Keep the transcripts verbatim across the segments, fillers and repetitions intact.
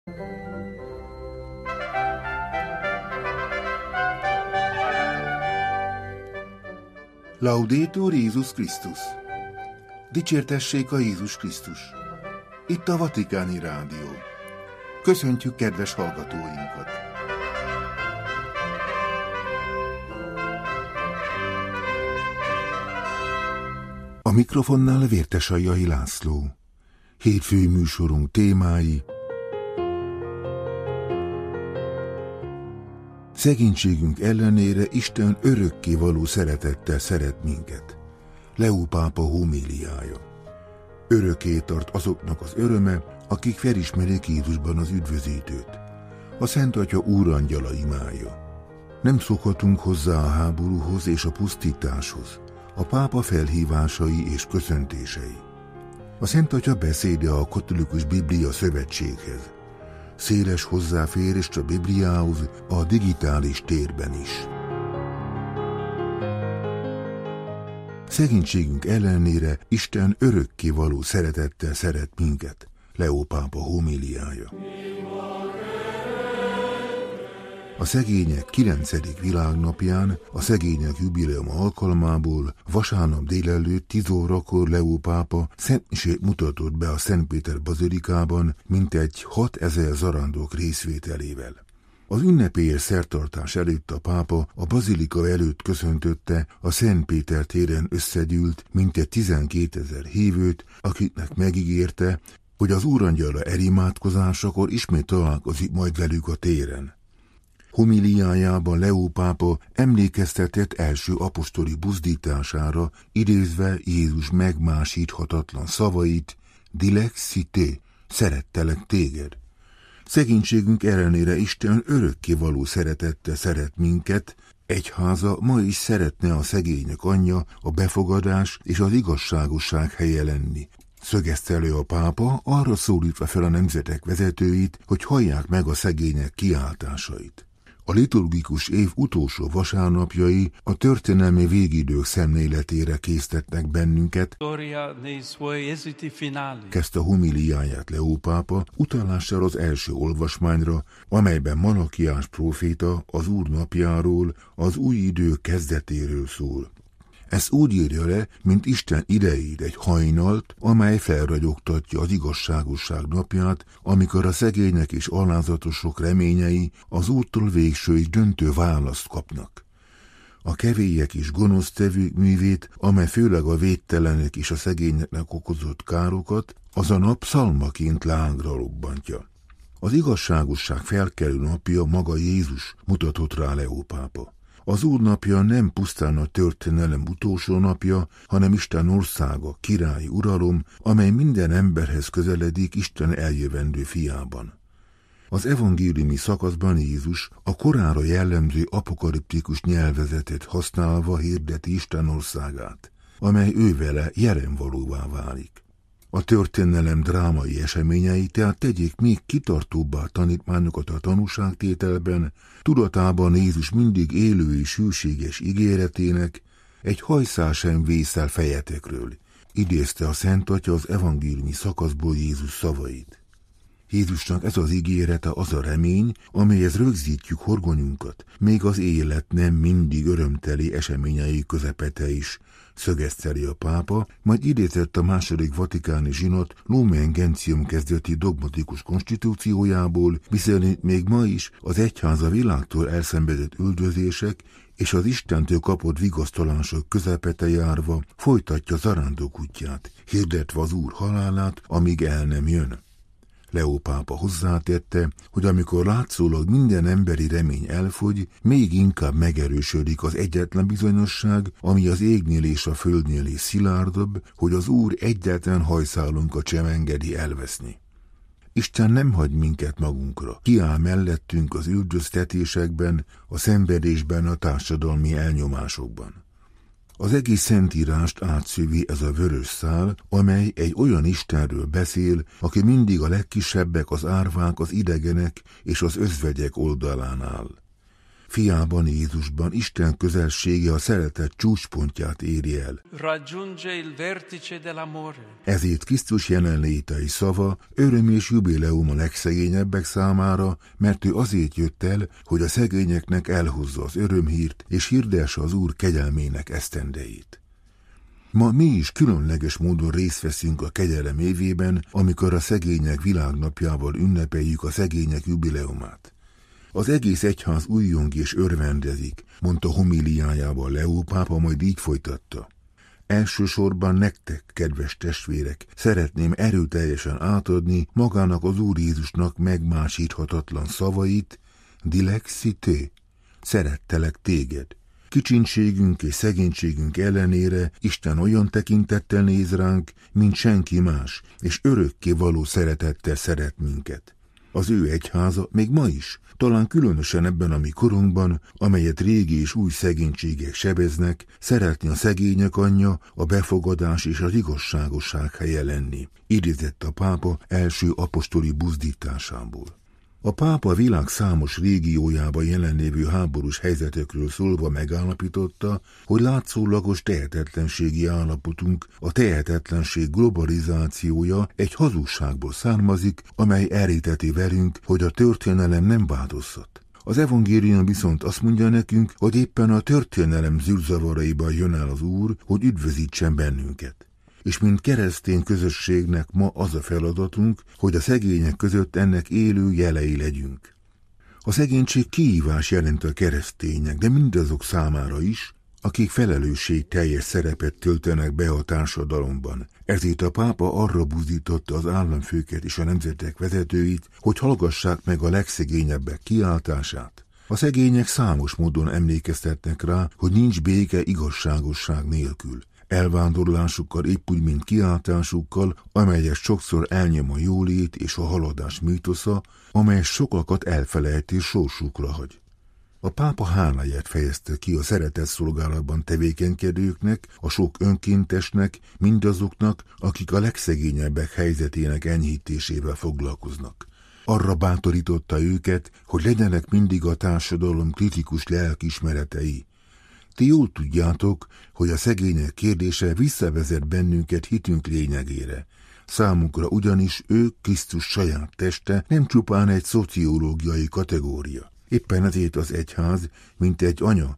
Laudetur Jézus Krisztus! Dicsértessék a Jézus Krisztus! Itt a Vatikáni Rádió. Köszöntjük kedves hallgatóinkat! A mikrofonnál Vértesajjai László. Hétfői műsorunk témái: szegénységünk ellenére Isten örökkévaló szeretettel szeret minket. Leó pápa homéliája. Örökké tart azoknak az öröme, akik felismerik Jézusban az üdvözítőt. A Szent Atya úrangyala imája. Nem szokhatunk hozzá a háborúhoz és a pusztításhoz. A pápa felhívásai és köszöntései. A Szent Atya beszéde a katolikus Biblia szövetséghez. Széles hozzáférést a Bibliához a digitális térben is. Szegénységünk ellenére Isten örökkévaló szeretettel szeret minket. Leó pápa homéliája. A szegények kilencedik világnapján, a szegények jubileuma alkalmából vasárnap délelőtt tíz órakor Leó pápa szentmisét mutatott be a Szent Péter bazilikában mintegy hatezer zarándok részvételével. Az ünnepélyes szertartás előtt a pápa a bazilika előtt köszöntötte a Szent Péter téren összegyűlt mintegy tizenkétezer hívőt, akiknek megígérte, hogy az úrangyala elimádkozásakor ismét találkozik majd velük a téren. Homiliájában Leó pápa emlékeztetett első apostoli buzdítására, idézve Jézus megmásíthatatlan szavait: Dilexité, szerettelek téged. Szegénységünk ellenére Isten örökkévaló szeretettel szeret minket, egyháza ma is szeretne a szegények anyja, a befogadás és az igazságosság helye lenni. Szögezte elő a pápa, arra szólítva fel a nemzetek vezetőit, hogy hallják meg a szegények kiáltásait. A liturgikus év utolsó vasárnapjai a történelmi végidők szemléletére késztetnek bennünket, kezdte a homiliáját Leó pápa, utalással az első olvasmányra, amelyben Malakiás próféta az Úr napjáról, az új idő kezdetéről szól. Ez úgy írja le, mint Isten idejét egy hajnalt, amely felragyogtatja az igazságosság napját, amikor a szegények és alázatosok reményei az Úrtól végső és döntő választ kapnak. A kevélyek és gonosztevők művét, amely főleg a védtelenek és a szegényeknek okozott károkat, az a nap pszalmaként lángra lobbantja. Az igazságosság felkelő napja maga Jézus, mutatott rá Leó pápa. Az Úr napja nem pusztán a történelem utolsó napja, hanem Isten országa, királyi uralom, amely minden emberhez közeledik Isten eljövendő fiában. Az evangéliumi szakaszban Jézus a korára jellemző apokaliptikus nyelvezetet használva hirdeti Isten országát, amely ővele jelenvalóvá válik. A történelem drámai eseményei tehát tegyék még kitartóbbá tanítványokat a tanúságtételben, tudatában Jézus mindig élő és hűséges ígéretének, egy hajszál sem vészel fejetekről, idézte a Szent Atya az evangéliumi szakaszból Jézus szavait. Jézusnak ez az ígérete az a remény, amelyhez rögzítjük horgonyunkat, még az élet nem mindig örömteli eseményei közepete is, szögezteli a pápa, majd idézett a második vatikáni zsinat Lumen Gentium kezdeti dogmatikus konstitúciójából, miszerint még ma is az egyháza világtól elszenvedett üldözések és az Istentől kapott vigasztalások közepete járva folytatja zarándok útját, hirdetve az Úr halálát, amíg el nem jön. Leó pápa hozzátette, hogy amikor látszólag minden emberi remény elfogy, még inkább megerősödik az egyetlen bizonyosság, ami az égnél és a földnél is szilárdabb, hogy az Úr egyetlen hajszálunkat sem engedi elveszni. Isten nem hagy minket magunkra, kiáll mellettünk az üldöztetésekben, a szenvedésben, a társadalmi elnyomásokban. Az egész szentírást átszövi ez a vörös szál, amely egy olyan Istenről beszél, aki mindig a legkisebbek, az árvák, az idegenek és az özvegyek oldalán áll. fiában, Jézusban Isten közelsége a szeretet csúcspontját éri el. Ezért Krisztus jelenléte és szava öröm és jubileum a legszegényebbek számára, mert ő azért jött el, hogy a szegényeknek elhozza az örömhírt, és hirdesse az Úr kegyelmének esztendejét. Ma mi is különleges módon részt veszünk a kegyelem évében, amikor a szegények világnapjával ünnepeljük a szegények jubileumát. Az egész egyház újjong és örvendezik, mondta homiliájában Leó pápa, majd így folytatta. Elsősorban nektek, kedves testvérek, szeretném erőteljesen átadni magának az Úr Jézusnak megmásíthatatlan szavait, dilexité, szerettelek téged. Kicsinségünk és szegénységünk ellenére Isten olyan tekintettel néz ránk, mint senki más, és örökké való szeretettel szeret minket. Az ő egyháza még ma is, talán különösen ebben a mi korunkban, amelyet régi és új szegénységek sebeznek, szeretni a szegények anyja, a befogadás és az igazságosság helye lenni, idézett a pápa első apostoli buzdításából. A pápa világ számos régiójában jelenlévő háborús helyzetekről szólva megállapította, hogy látszólagos tehetetlenségi állapotunk, a tehetetlenség globalizációja egy hazugságból származik, amely elríteti velünk, hogy a történelem nem változhat. Az evangélium viszont azt mondja nekünk, hogy éppen a történelem zűrzavaraiban jön el az Úr, hogy üdvözítsen bennünket. És mint keresztény közösségnek ma az a feladatunk, hogy a szegények között ennek élő jelei legyünk. A szegénység kihívás jelent a keresztények, de mindazok számára is, akik felelősségteljes szerepet töltenek be a társadalomban. Ezért a pápa arra buzdította az államfőket és a nemzetek vezetőit, hogy hallgassák meg a legszegényebbek kiáltását. A szegények számos módon emlékeztetnek rá, hogy nincs béke igazságosság nélkül. Elvándorlásukkal épp úgy, mint kiáltásukkal, amelyet sokszor elnyom a jólét és a haladás mítosza, amely sokakat elfelejt és sorsukra hagy. A pápa háláját fejezte ki a szeretetszolgálatban tevékenykedőknek, a sok önkéntesnek, mindazoknak, akik a legszegényebbek helyzetének enyhítésével foglalkoznak. Arra bátorította őket, hogy legyenek mindig a társadalom kritikus lelkiismeretei. Ti jól tudjátok, hogy a szegények kérdése visszavezet bennünket hitünk lényegére. Számunkra ugyanis ő, Krisztus saját teste, nem csupán egy szociológiai kategória. Éppen ezért az egyház, mint egy anya,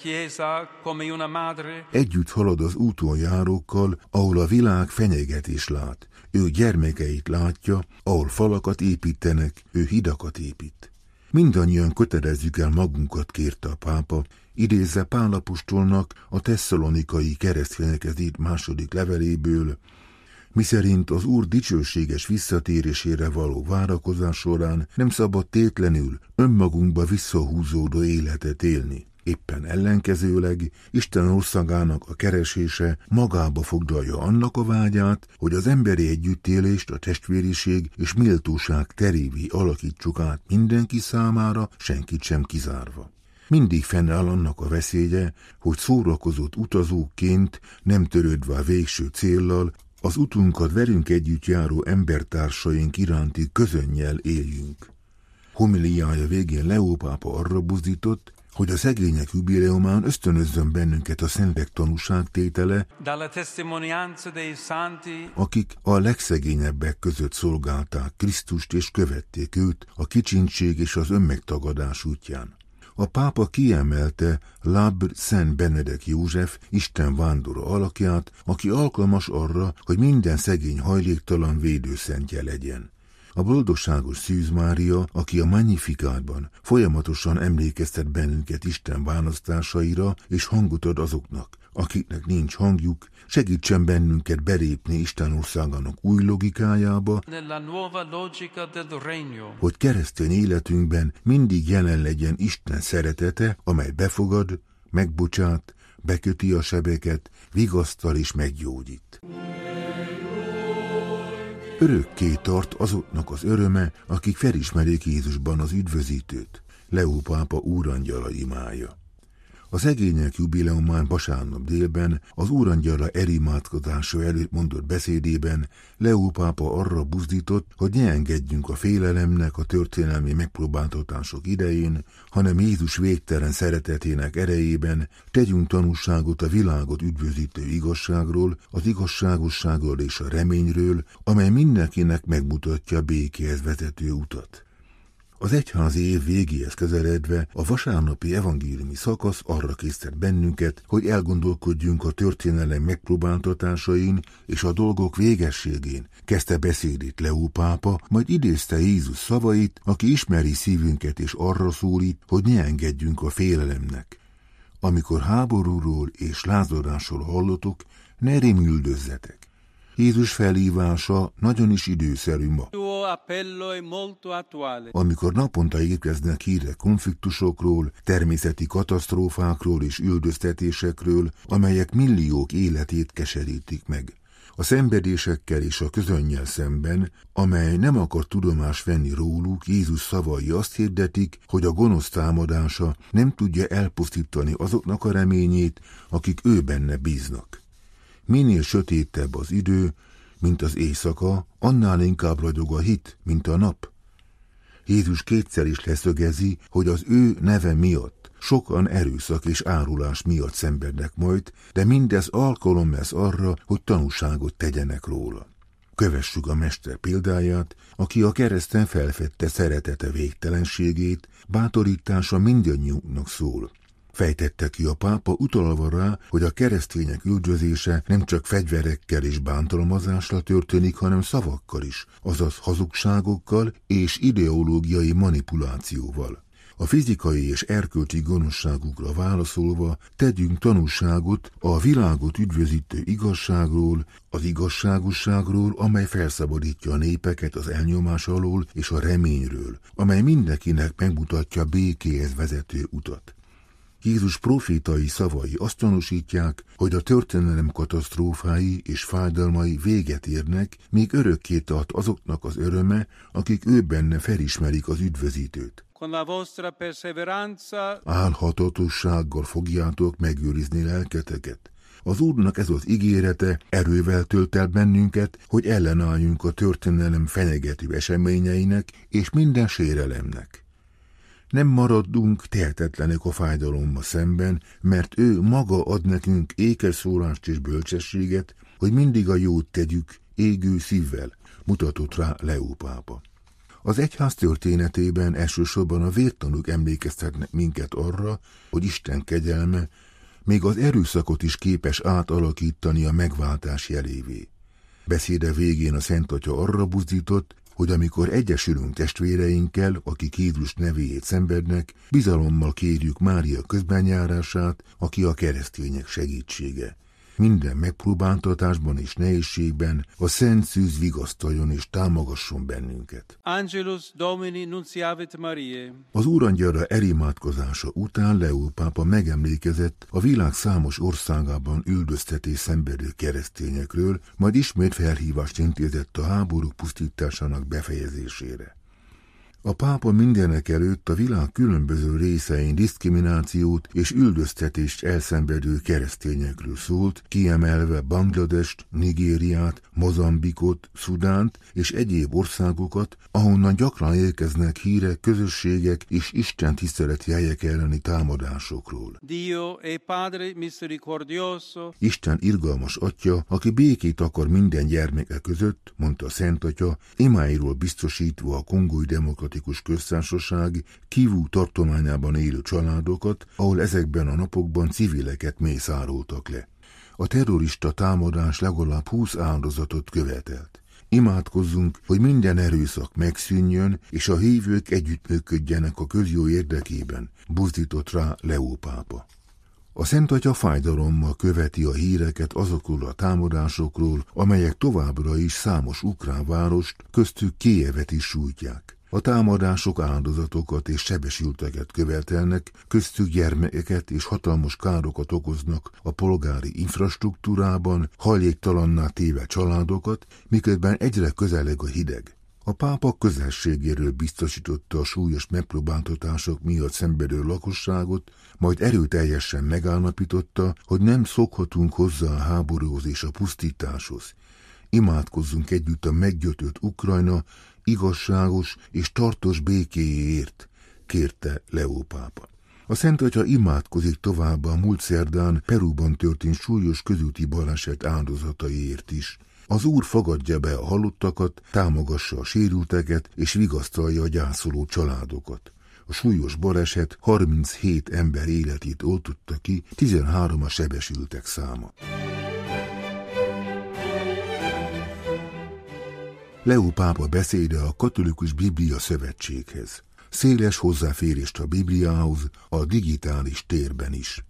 együtt halad az úton járókkal, ahol a világ fenyegetés lát. Ő gyermekeit látja, ahol falakat építenek, ő hidakat épít. Mindannyian kötelezzük el magunkat, kérte a pápa, idézze Pál apostolnak a tesszalonikai keresztényekhez írt második leveléből, miszerint az Úr dicsőséges visszatérésére való várakozás során nem szabad tétlenül önmagunkba visszahúzódó életet élni. Éppen ellenkezőleg Isten országának a keresése magába foglalja annak a vágyát, hogy az emberi együttélést, a testvériség és méltóság terévé alakítsuk át mindenki számára, senkit sem kizárva. Mindig fennáll annak a veszélye, hogy szórakozott utazóként, nem törődve a végső céllal, az utunkat velünk együtt járó embertársaink iránti közönnyel éljünk. Homiliája végén Leó pápa arra buzdított, hogy a szegények jubileumán ösztönözzön bennünket a szentek tanúságtétele, akik a legszegényebbek között szolgálták Krisztust és követték őt a kicsintség és az önmegtagadás útján. A pápa kiemelte Labre Szent Benedek József, Isten vándora alakját, aki alkalmas arra, hogy minden szegény hajléktalan védőszentje legyen. A boldogságos Szűz Mária, aki a Magnificátban folyamatosan emlékeztet bennünket Isten választásaira, és hangot ad azoknak, akiknek nincs hangjuk, segítsen bennünket belépni Isten országának új logikájába, hogy keresztény életünkben mindig jelen legyen Isten szeretete, amely befogad, megbocsát, beköti a sebeket, vigasztal és meggyógyít. Örökké tart azoknak az öröme, akik felismerik Jézusban az üdvözítőt. Leó pápa úrangyala imája. A szegények jubileumán vasárnap délben az úrangyala erimádkozása előtt mondott beszédében Leó pápa arra buzdított, hogy ne engedjünk a félelemnek a történelmi megpróbáltatások idején, hanem Jézus végtelen szeretetének erejében tegyünk tanúságot a világot üdvözítő igazságról, az igazságosságról és a reményről, amely mindenkinek megmutatja a békéhez vezető utat. Az egyházi év végéhez közeledve a vasárnapi evangéliumi szakasz arra késztet bennünket, hogy elgondolkodjunk a történelem megpróbáltatásain és a dolgok végességén. Kezdte beszédét Leó pápa, majd idézte Jézus szavait, aki ismeri szívünket és arra szólít, hogy ne engedjünk a félelemnek. Amikor háborúról és lázadásról hallotok, ne rémüldözzetek. Jézus felhívása nagyon is időszerű ma. Amikor naponta érkeznek hírek konfliktusokról, természeti katasztrófákról és üldöztetésekről, amelyek milliók életét keserítik meg. A szenvedésekkel és a közönnyel szemben, amely nem akar tudomást venni róluk, Jézus szavai azt hirdetik, hogy a gonosz támadása nem tudja elpusztítani azoknak a reményét, akik ő benne bíznak. Minél sötétebb az idő, mint az éjszaka, annál inkább ragyog a hit, mint a nap. Jézus kétszer is leszögezi, hogy az ő neve miatt sokan erőszak és árulás miatt szenvednek majd, de mindez alkalom lesz arra, hogy tanúságot tegyenek róla. Kövessük a Mester példáját, aki a kereszten felfedte szeretete végtelenségét, bátorítása mindannyiunknak szól. Fejtette ki a pápa, utalva rá, hogy a keresztények üldözése nem csak fegyverekkel és bántalmazással történik, hanem szavakkal is, azaz hazugságokkal és ideológiai manipulációval. A fizikai és erkölcsi gonoszságukra válaszolva tegyünk tanúságot a világot üdvözítő igazságról, az igazságosságról, amely felszabadítja a népeket az elnyomás alól, és a reményről, amely mindenkinek megmutatja békéhez vezető utat. Jézus profétai szavai azt tanúsítják, hogy a történelem katasztrófái és fájdalmai véget érnek, míg örökké tart azoknak az öröme, akik ő benne felismerik az üdvözítőt. Álhatatossággal fogjátok megőrizni lelketeket. Az Úrnak ez az ígérete erővel tölt el bennünket, hogy ellenálljunk a történelem fenyegető eseményeinek és minden sérelemnek. Nem maradunk tehetetlenek a fájdalommal szemben, mert ő maga ad nekünk ékes szólást és bölcsességet, hogy mindig a jót tegyük égő szívvel, mutatott rá Leó pápa. Az egyház történetében elsősorban a vértanúk emlékeztetnek minket arra, hogy Isten kegyelme még az erőszakot is képes átalakítani a megváltás jelévé. Beszéde végén a Szent Atya arra buzdított, hogy amikor egyesülünk testvéreinkkel, akik Jézus nevéért szenvednek, bizalommal kérjük Mária közbenjárását, aki a keresztények segítsége. Minden megpróbáltatásban és nehézségben a Szent Szűz vigasztaljon és támogasson bennünket. Angelus Domini nunciavit Mariae. Az úrangyala erimádkozása után Leó pápa megemlékezett a világ számos országában üldöztetés szenvedő keresztényekről, majd ismét felhívást intézett a háborúk pusztításának befejezésére. A pápa mindenek előtt a világ különböző részein diszkriminációt és üldöztetést elszenvedő keresztényekről szólt, kiemelve Bangladest, Nigériát, Mozambikot, Szudánt és egyéb országokat, ahonnan gyakran érkeznek hírek, közösségek és Isten tiszteleti helyek elleni támadásokról. Dio è Padre misericordioso. Isten irgalmas Atya, aki békét akar minden gyermeke között, mondta a Szent Atya, imáiról biztosítva a Kongói Demokratikus Köztársaság Kivu tartományában élő családokat, ahol ezekben a napokban civileket mészároltak le. A terrorista támadás legalább húsz áldozatot követelt. Imádkozzunk, hogy minden erőszak megszűnjön, és a hívők együttműködjenek a közjó érdekében, buzdított rá Leó pápa. A Szent Atya fájdalommal követi a híreket azokról a támadásokról, amelyek továbbra is számos ukrán várost, köztük Kijevet is sújtják. A támadások áldozatokat és sebesülteket követelnek, köztük gyermekeket és hatalmas károkat okoznak a polgári infrastruktúrában, hajléktalanná téve családokat, miközben egyre közeleg a hideg. A pápa közösségéről biztosította a súlyos megpróbáltatások miatt szenvedő lakosságot, majd erőteljesen megállapította, hogy nem szokhatunk hozzá a háborúhoz és a pusztításhoz. Imádkozzunk együtt a meggyötört Ukrajna igazságos és tartós békéjéért, kérte Leó pápa. A Szent Atya imádkozik továbbá a múlt szerdán Perúban történt súlyos közúti baleset áldozataiért is. Az Úr fogadja be a halottakat, támogassa a sérülteket és vigasztalja a gyászoló családokat. A súlyos baleset harminchét ember életét oltotta ki, tizenhárom a sebesültek száma. Leó pápa beszéde a Katolikus Biblia Szövetséghez. Széles hozzáférést a Bibliához a digitális térben is.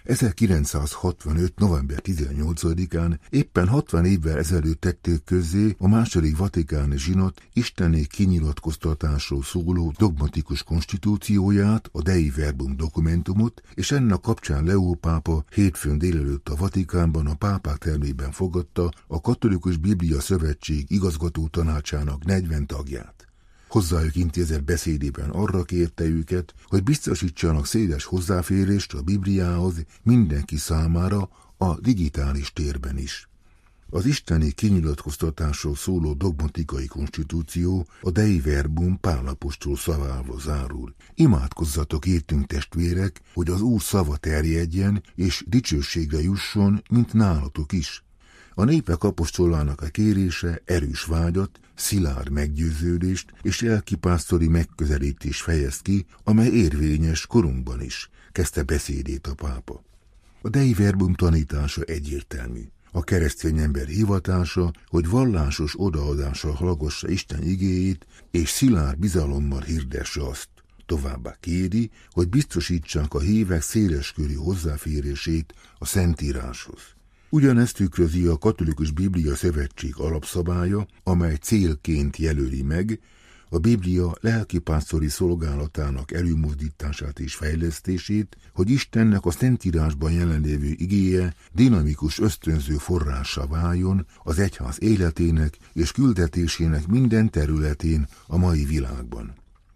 ezerkilencszázhatvanöt. november tizennyolcadikán éppen hatvan évvel ezelőtt tették közzé a második vatikáni zsinat isteni kinyilatkoztatásról szóló dogmatikus konstitúcióját, a Dei Verbum dokumentumot, és ennek kapcsán Leó pápa hétfőn délelőtt a Vatikánban a pápák termében fogadta a Katolikus Biblia Szövetség igazgató tanácsának negyven tagját. Hozzájuk intézett beszédében arra kérte őket, hogy biztosítsanak széles hozzáférést a Bibliához mindenki számára a digitális térben is. Az isteni kinyilatkoztatásról szóló dogmatikai konstitúció a Dei Verbum Pál apostol szavával zárul. Imádkozzatok értünk testvérek, hogy az Úr szava terjedjen és dicsőségre jusson, mint nálatok is. A népek apostolának a kérése erős vágyat, szilárd meggyőződést és lelkipásztori megközelítés fejez ki, amely érvényes korunkban is, kezdte beszédét a pápa. A Dei Verbum tanítása egyértelmű. A keresztény ember hivatása, hogy vallásos odaadással hallgassa Isten igéjét, és szilárd bizalommal hirdesse azt. Továbbá kéri, hogy biztosítsák a hívek széleskörű hozzáférését a Szentíráshoz. Ugyanezt tükrözi a Katolikus Biblia Szövetség alapszabálya, amely célként jelöli meg a Biblia lelkipásztori szolgálatának előmozdítását és fejlesztését, hogy Istennek a Szentírásban jelenlévő igéje dinamikus ösztönző forrása váljon az egyház életének és küldetésének minden területén a mai világban.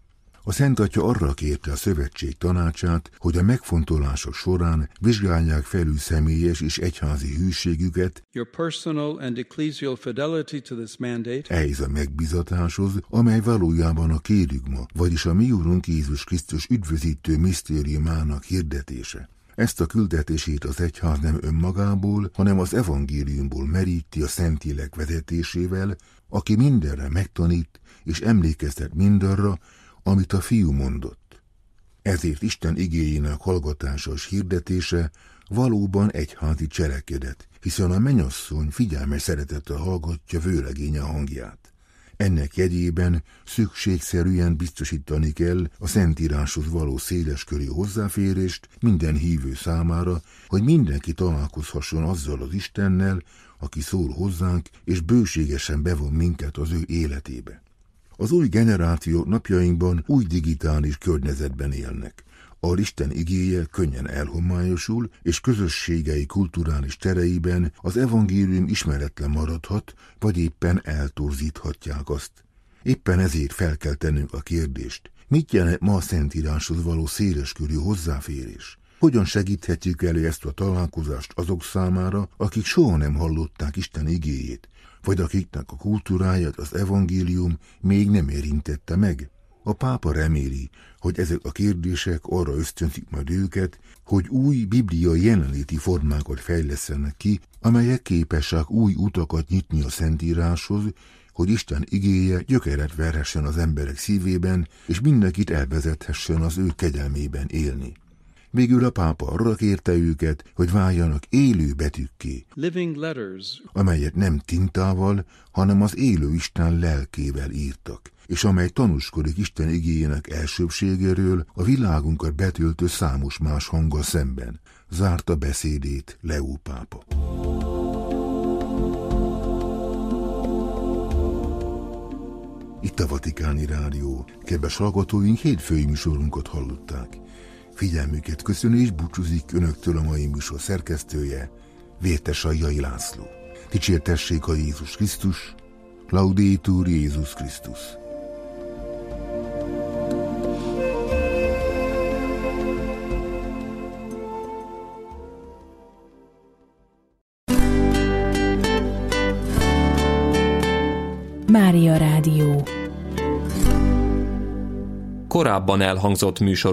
A Szent Atya arra kérte a szövetség tanácsát, hogy a megfontolások során vizsgálják felül személyes és egyházi hűségüket ehhez a megbízatáshoz, amely valójában a kérigma, vagyis a mi Úrunk Jézus Krisztus üdvözítő misztériumának hirdetése. Ezt a küldetését az egyház nem önmagából, hanem az evangéliumból meríti a Szentlélek vezetésével, aki mindenre megtanít és emlékeztet mindarra, amit a Fiú mondott. Ezért Isten igéjének hallgatása és hirdetése valóban egyházi cselekedet, hiszen a mennyasszony figyelmes szeretettel hallgatja vőlegénye hangját. Ennek jegyében szükségszerűen biztosítani kell a Szentíráshoz való széleskörű hozzáférést minden hívő számára, hogy mindenki találkozhasson azzal az Istennel, aki szól hozzánk, és bőségesen bevon minket az ő életébe. Az új generációk napjainkban új digitális környezetben élnek, ahol Isten igéje könnyen elhomályosul, és közösségei kulturális tereiben az evangélium ismeretlen maradhat, vagy éppen eltorzíthatják azt. Éppen ezért fel kell tennünk a kérdést, mit jelent ma a Szentíráshoz való széleskörű hozzáférés? Hogyan segíthetjük elő ezt a találkozást azok számára, akik soha nem hallották Isten igéjét, vagy akiknek a kultúráját az evangélium még nem érintette meg? A pápa reméli, hogy ezek a kérdések arra ösztönzik majd őket, hogy új bibliai jelenléti formákat fejlesztenek ki, amelyek képesek új utakat nyitni a Szentíráshoz, hogy Isten igéje gyökeret verhessen az emberek szívében, és mindenkit elvezethessen az ő kegyelmében élni. Végül a pápa arra kérte őket, hogy váljanak élő betűkké, amelyet nem tintával, hanem az élő Isten lelkével írtak, és amely tanúskodik Isten igéjének elsőbbségéről a világunkat betöltő számos más hanggal szemben. Zárta beszédét Leó pápa. Itt a Vatikáni Rádió. Kedves hallgatóink, hétfői műsorunkat hallották. Figyelmüket köszöni és búcsúzik önöktől a mai műsor szerkesztője, Vértes Aljai László. Dicsértessék a Jézus Krisztus, Laudetur Jézus Krisztus. Mária Rádió. Korábban elhangzott műsor